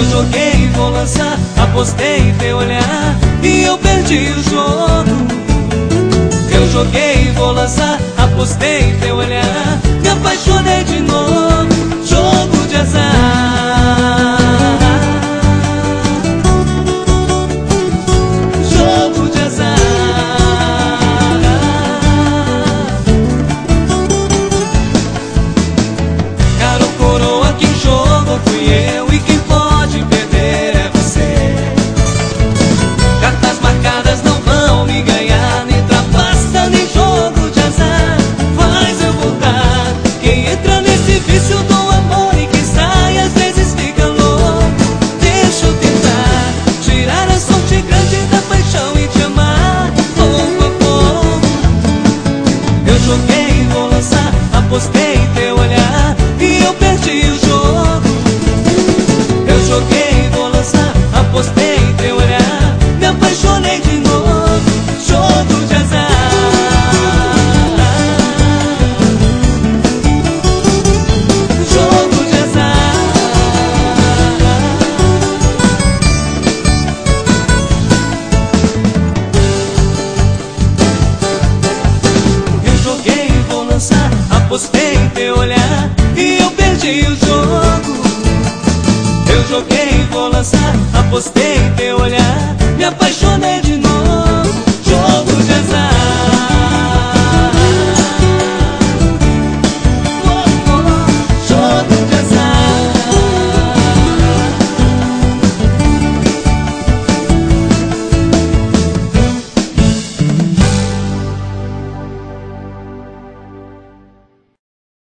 Eu joguei, vou lançar, apostei em teu olhar e eu perdi o jogo. Eu joguei, vou lançar, apostei em teu olhar, me apaixonei de novo. Jogo de azar. Jogo de azar. Cara ou coroa, quem jogou fui eu, e quem pode perder é você. Cartas marcadas não vão me ganhar, nem trapaça, nem jogo de azar faz eu voltar. Quem entra nesse vício do amor e quem sai às vezes fica louco. Deixa eu tentar tirar a sorte grande da paixão e te amar pouco a pouco. Eu joguei, vou lançar, apostei em teu olhar e eu perdi o jogo. Eu joguei, vou lançar, apostei em teu olhar, me apaixonei de novo. Jogo de azar. Jogo de azar. Eu joguei, vou lançar, apostei em teu olhar e eu perdi o jogo. Eu joguei, vou lançar, apostei